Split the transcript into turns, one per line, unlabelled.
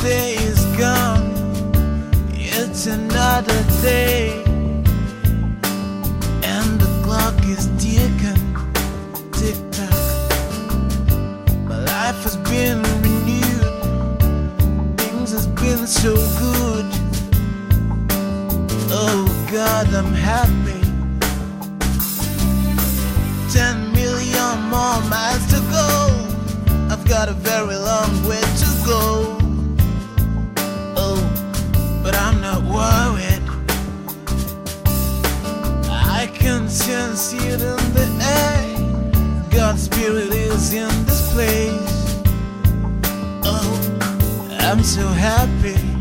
day is gone, it's another day, and the clock is ticking, tick tock. My life has been renewed, things has been so good. Oh God, I'm happy. 10 million more miles to go. I've got a very long way to go. Oh, but I'm not worried. I can sense it in the air. God's spirit is in this place. Oh, I'm so happy.